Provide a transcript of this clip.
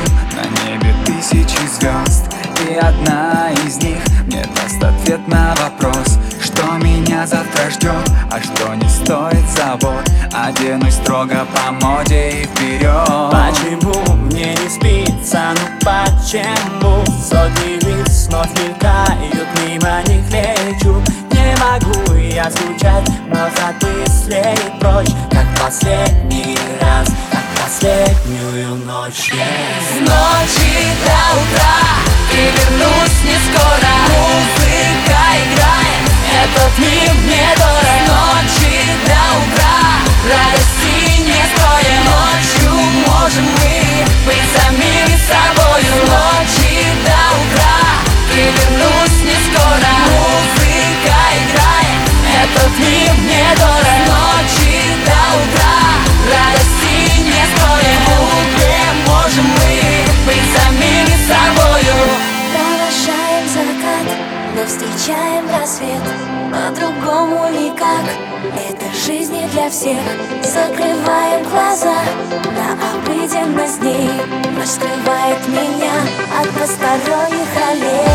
на небе тысячи звезд, и одна из них мне даст ответ на вопрос, что меня завтра ждет, а что не стоит забот. Оденусь строго по моде и вперед. Почему мне не спится, ну почему? Сотни лиц вновь мелькают, мимо них лечу. Не могу я скучать, но взгляд быстрее прочь, как последний раз, как последнюю ночь. С ночи до утра и вернусь не скоро. Музыка играет, этот мир мне дорог. С ночи до утра радости не скроем. Ночью можем мы быть самими собою. С ночи до утра и вернусь не скоро. Музыка играет, этот мир мне дорог. С ночи до утра радости не скроем. Где можем мы быть самими собою. Провожаем закат, но встречаем рассвет. По-другому никак, это жизнь не для всех. Закрываем глаза на обыденность дней. Ночь скрывает меня от посторонних ролей.